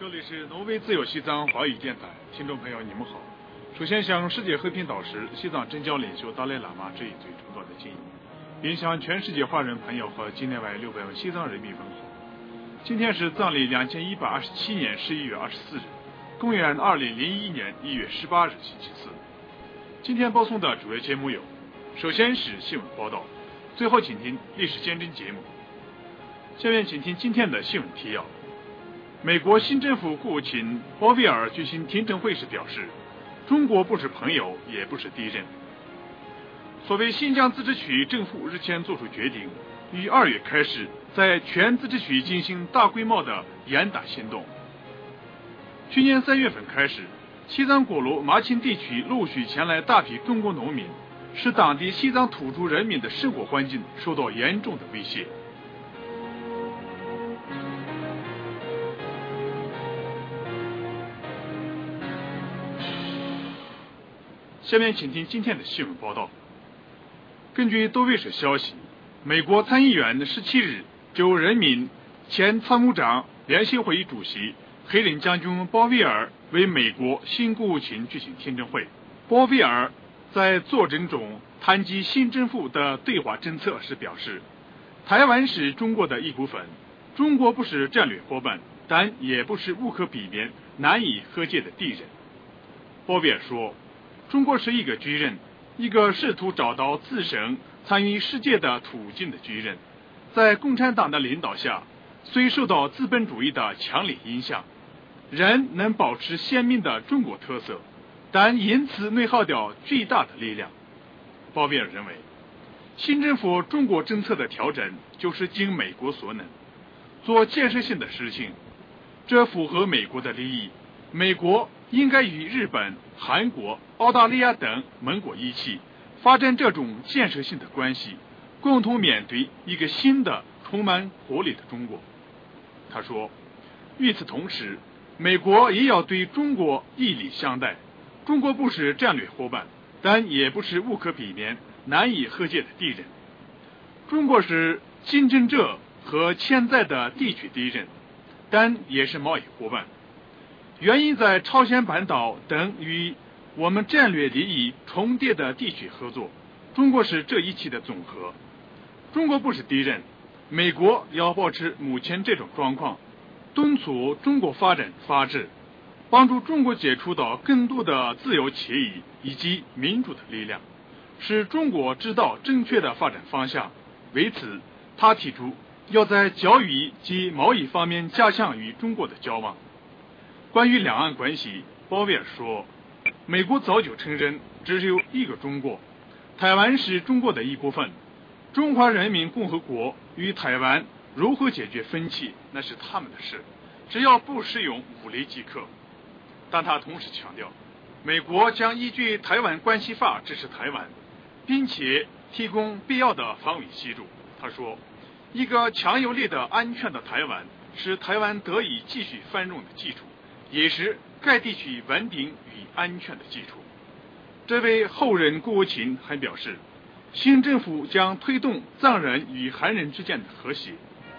里是挪威自由西藏华语电台，听众朋友你们好。首先向世界和平导师、西藏真教领袖达赖喇嘛致以最崇高的敬意，并向全世界华人朋友和境内外600万西藏人民问好。今天是藏历2127年11月24日，公元2001年1月18日星期四。今天播送的主要节目有：首先是新闻报道，最后请听历史见证节目。下面请听今天的新闻提要。美国新政府国务卿鲍威尔举行听证会时表示，中国不是朋友，也不是敌人。所谓新疆自治区政府日前作出决定，于2月开始在全自治区进行大规模的严打行动。去年3月份开始，西藏果洛马钦地区陆续前来大批中国农民，使当地西藏土著人民的生活环境受到严重的威胁。下面请听今天的新闻报道。根据多卫社消息，美国参议院17日就任命前参谋长联席会议主席黑人将军鲍威尔为美国新国务卿举行听证会。鲍威尔在作证中谈及新政府的对华政策时表示，台湾是中国的一部分，中国不是战略伙伴，但也不是无可避免、难以和解的敌人。鲍威尔说，中国是一个巨人，一个试图找到自身参与世界的途径的巨人。在共产党的领导下，虽受到资本主义的强烈影响，仍能保持鲜明的中国特色，但因此内耗掉巨大的力量。鲍威尔认为，新政府中国政策的调整就是尽美国所能，做建设性的事情，这符合美国的利益。美国应该与日本、韩国、澳大利亚等盟国一起发展这种建设性的关系，共同面对一个新的充满活力的中国。他说，与此同时，美国也要对中国以礼相待。中国不是战略伙伴，但也不是无可避免、难以和解的敌人。中国是竞争者和潜在的地区敌人，但也是贸易伙伴。原因在朝鲜半岛等与我们战略利益重叠的地区合作，中国是这一切的总和。中国不是敌人，美国要保持目前这种状况，敦促中国发展法治，帮助中国接触到更多的自由惬意以及民主的力量，使中国知道正确的发展方向。为此，他提出要在教育及贸易方面加强与中国的交往。关于两岸关系，鲍威尔说，美国早就承认只有一个中国，台湾是中国的一部分，中华人民共和国与台湾如何解决分歧，那是他们的事，只要不使用武力即可。但他同时强调，美国将依据台湾关系法支持台湾，并且提供必要的防御协助。他说，一个强有力的安全的台湾是台湾得以继续繁荣的基础，也是该地区稳定与安全的基础。这位后任国务卿还表示，新政府将推动藏人与汉人之间的和谐。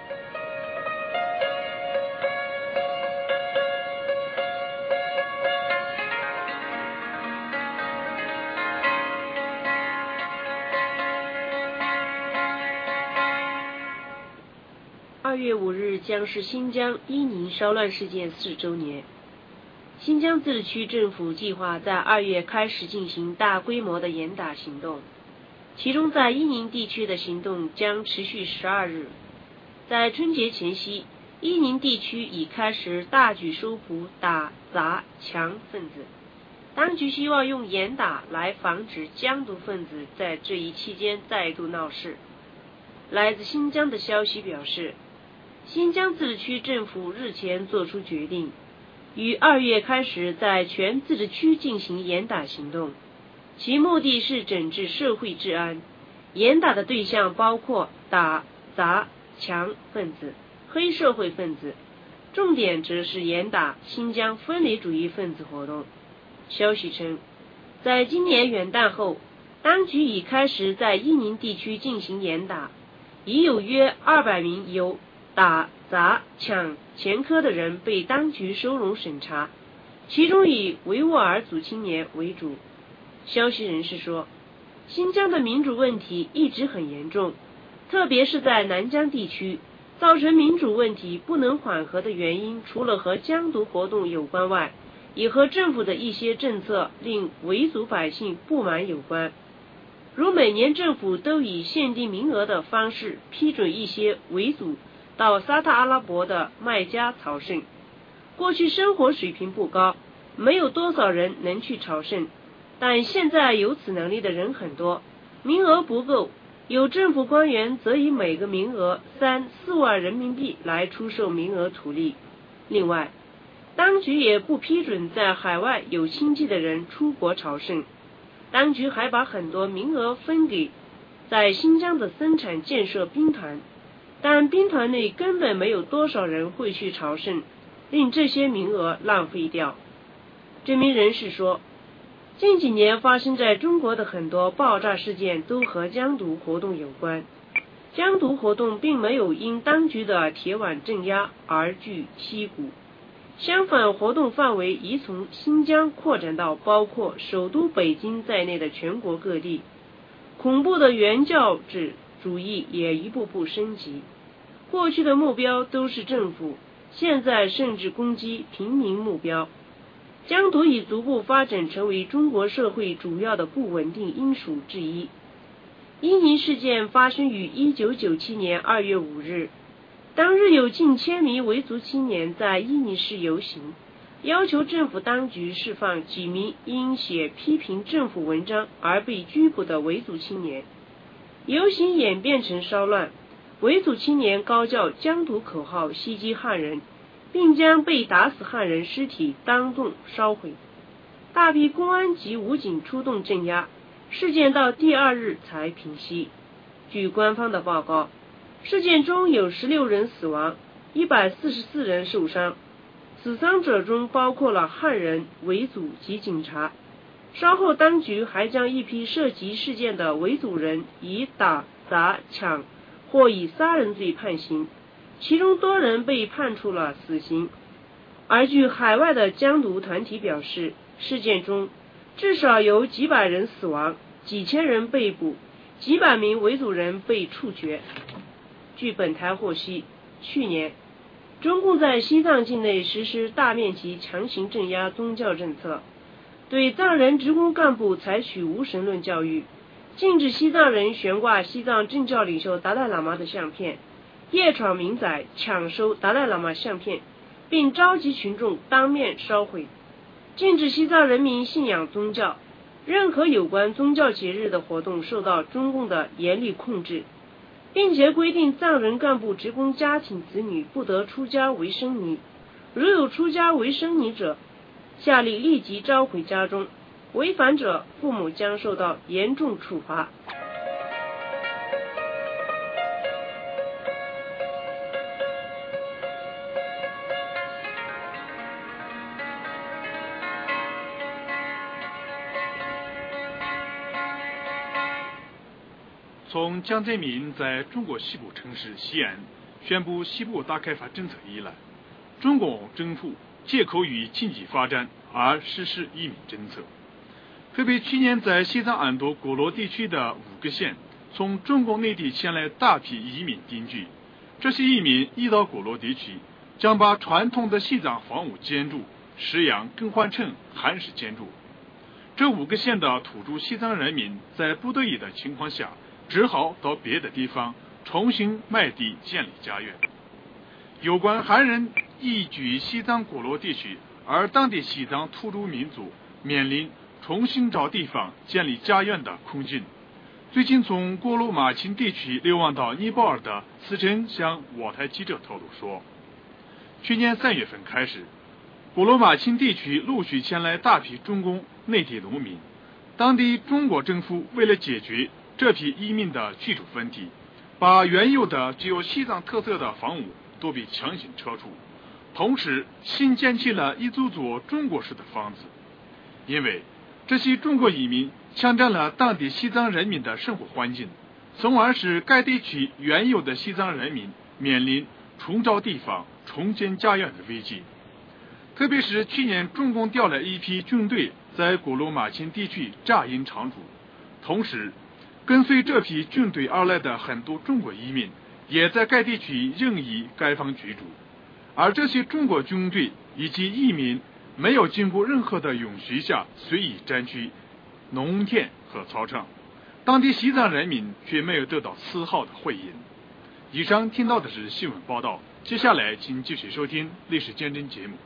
2月5日将是新疆伊宁骚乱事件4周年。新疆自治区政府计划在2月开始进行大规模的严打行动，其中在伊宁地区的行动将持续12日。在春节前夕，伊宁地区已开始大举收捕打砸抢分子，当局希望用严打来防止疆独分子在这一期间再度闹事。来自新疆的消息表示，新疆自治区政府日前作出决定，于2月开始在全自治区进行严打行动，其目的是整治社会治安。严打的对象包括打、砸、抢分子、黑社会分子，重点则是严打新疆分离主义分子活动。消息称，在今年元旦后，当局已开始在伊宁地区进行严打，已有约200名由打、砸、抢、前科的人被当局收容审查，其中以维吾尔族青年为主。消息人士说，新疆的民主问题一直很严重，特别是在南疆地区，造成民主问题不能缓和的原因，除了和疆独活动有关外，也和政府的一些政策令维族百姓不满有关。如每年政府都以限定名额的方式批准一些维族到沙特阿拉伯的麦加朝圣，过去生活水平不高，没有多少人能去朝圣，但现在有此能力的人很多，名额不够，有政府官员则以每个名额3、4万人民币来出售名额图利。另外，当局也不批准在海外有亲戚的人出国朝圣，当局还把很多名额分给在新疆的生产建设兵团，但兵团内根本没有多少人会去朝圣，令这些名额浪费掉。这名人士说，近几年发生在中国的很多爆炸事件都和疆独活动有关，疆独活动并没有因当局的铁腕镇压而据溪谷，相反，活动范围已从新疆扩展到包括首都北京在内的全国各地，恐怖的原教旨主义也一步步升级，过去的目标都是政府，现在甚至攻击平民目标。疆独已逐步发展成为中国社会主要的不稳定因素之一。伊宁事件发生于1997年2月5日，当日有近1000名维族青年在伊宁市游行，要求政府当局释放几名因写批评政府文章而被拘捕的维族青年。游行演变成骚乱，维族青年高叫疆独口号袭击汉人，并将被打死汉人尸体当众烧毁，大批公安及武警出动镇压，事件到第2日才平息。据官方的报告，事件中有16人死亡，144人受伤，死伤者中包括了汉人、维族及警察。稍后当局还将一批涉及事件的维族人以打、砸、抢或以杀人罪判刑，其中多人被判处了死刑。而据海外的疆独团体表示，事件中至少有几百人死亡，几千人被捕，几百名维族人被处决。据本台获悉，去年中共在西藏境内实施大面积强行镇压宗教政策，对藏人职工干部采取无神论教育，禁止西藏人悬挂西藏政教领袖达赖喇嘛的相片，夜闯民宅抢收达赖喇嘛相片，并召集群众当面烧毁，禁止西藏人民信仰宗教，任何有关宗教节日的活动受到中共的严厉控制，并且规定藏人干部职工家庭子女不得出家为僧尼，如有出家为僧尼者，下令立即召回家中，违反者父母将受到严重处罚。 从江泽民在中国西部城市西安宣布西部大开发政策以来，中共政府借口与经济发展而实施移民政策。特别去年在西藏安多果洛地区的5个县，从中国内地前来大批移民定居。这些移民一到果洛地区，将把传统的西藏房屋建筑式样更换成汉式建筑。这5个县的土著西藏人民在不得已的情况下，只好到别的地方重新卖地建立家园。有关汉人移居西藏果洛地区，而当地西藏土著民族面临重新找地方建立家园的困境。最近从果洛马钦地区流亡到尼泊尔的思辰向我台记者透露说，去年3月份开始，果洛马钦地区陆续前来大批中共内地农民，当地中国政府为了解决这批移民的居住问题，把原有的具有西藏特色的房屋都被强行撤除，同时新建起了一组组中国式的房子。因为这些中国移民抢占了当地西藏人民的生活环境，从而使该地区原有的西藏人民面临重招地方、重建家园的危机。特别是去年中共调来一批军队在古鲁马钦地区扎营常驻，同时跟随这批军队而来的很多中国移民也在该地区任意开放居住，而这些中国军队以及移民没有经过任何的允许下随意占据农田和草场，当地西藏人民却没有得到丝毫的回应。以上听到的是新闻报道，接下来请继续收听历史见证节目。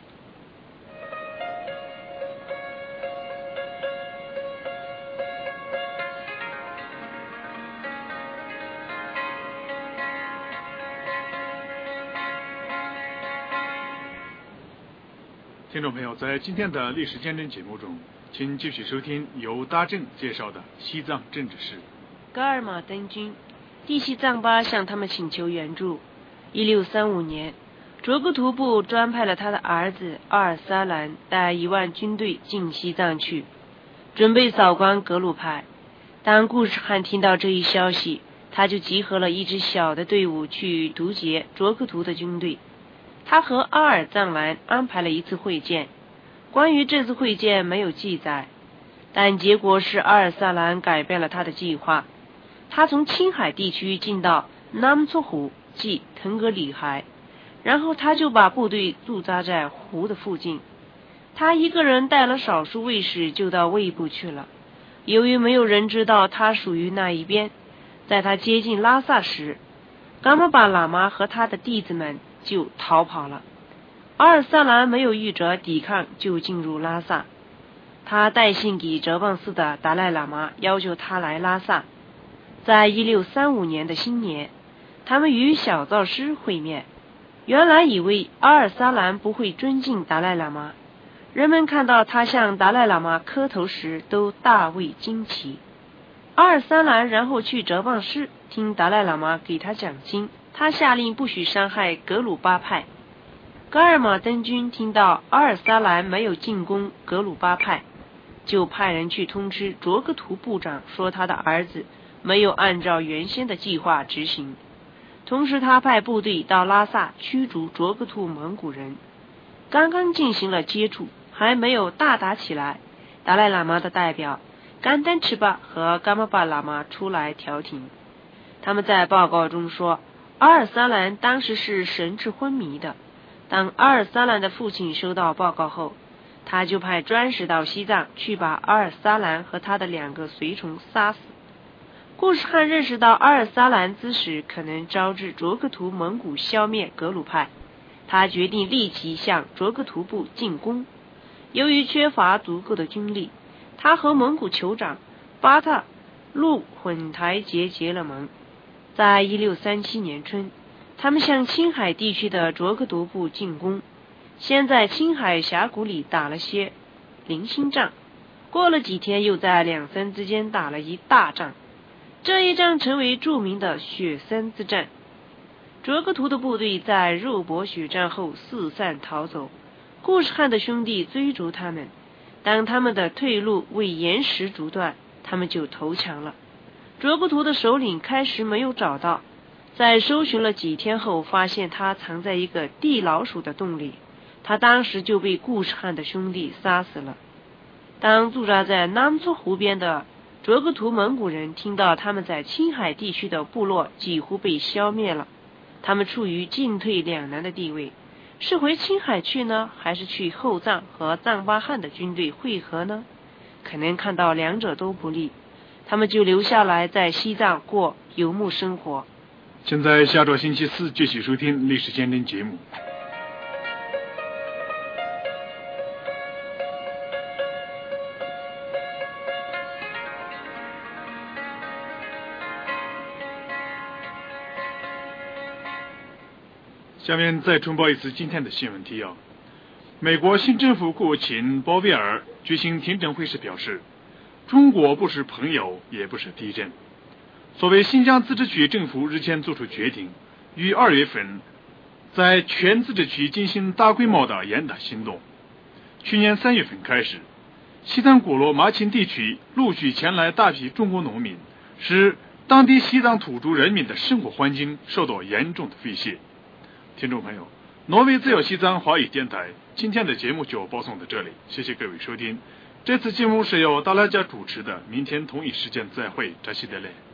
听众朋友，在今天的历史见证节目中，请继续收听由大正介绍的西藏政治史。 噶尔玛登军，地西藏巴向他们请求援助。1635年，卓格图部专派了他的儿子阿尔萨兰带1万军队进西藏去，准备扫光格鲁派。当固始汗听到这一消息，他就集合了一支小的队伍去堵截卓格图的军队。他和阿尔藏兰安排了一次会见，关于这次会见没有记载，但结果是阿尔萨兰改变了他的计划。他从青海地区进到纳木错湖，即腾格里海，然后他就把部队驻扎在湖的附近。他一个人带了少数卫士就到卫部去了。由于没有人知道他属于那一边，在他接近拉萨时，噶玛巴喇嘛和他的弟子们就逃跑了。阿尔萨兰没有遇着抵抗就进入拉萨，他带信给哲蚌寺的达赖喇嘛，要求他来拉萨。在1635年的新年，他们与小造师会面。原来以为阿尔萨兰不会尊敬达赖喇嘛，人们看到他向达赖喇嘛磕头时都大为惊奇。阿尔萨兰然后去哲蚌寺听达赖喇嘛给他讲经，他下令不许伤害格鲁巴派。噶尔玛登军听到阿尔萨兰没有进攻格鲁巴派，就派人去通知卓格图部长说他的儿子没有按照原先的计划执行。同时他派部队到拉萨驱逐卓格图蒙古人。刚刚进行了接触，还没有大打起来，达赖喇嘛的代表甘丹赤巴和噶玛巴喇嘛出来调停。他们在报告中说，阿尔萨兰当时是神志昏迷的。当阿尔萨兰的父亲收到报告后，他就派专使到西藏去把阿尔萨兰和他的2个随从杀死。固始汗认识到阿尔萨兰之死可能招致卓格图蒙古消灭格鲁派，他决定立即向卓格图部进攻。由于缺乏足够的军力，他和蒙古酋长巴塔路混台结了盟。在1637年春，他们向青海地区的卓格图部进攻，先在青海峡谷里打了些零星仗，过了几天又在两森之间打了一大仗。这一仗成为著名的雪森之战。卓格图的部队在肉搏血战后四散逃走，固始汗的兄弟追逐他们，当他们的退路为岩石阻断，他们就投降了。卓格图的首领开始没有找到，在搜寻了几天后，发现他藏在一个地老鼠的洞里，他当时就被固始汗的兄弟杀死了。当驻扎在纳木错湖边的卓格图蒙古人听到他们在青海地区的部落几乎被消灭了，他们处于进退两难的地位，是回青海去呢，还是去后藏和藏巴汗的军队会合呢？可能看到两者都不利，他们就留下来在西藏过游牧生活。 现在下周星期四继续收听历史见证节目。下面再重播一次今天的新闻提要。美国新政府国务卿鲍威尔举行听证会时表示，中国不是朋友，也不是敌人。所谓新疆自治区政府日前作出决定，于2月份在全自治区进行大规模的严打行动。去年3月份开始，西藏古罗马钦地区陆续前来大批中国农民，使当地西藏土著人民的生活环境受到严重的威胁。 听众朋友，挪威自由西藏华语电台今天的节目就播送到这里，谢谢各位收听。这次节目是由大拉加主持的，明天同一时间再会，扎西德勒。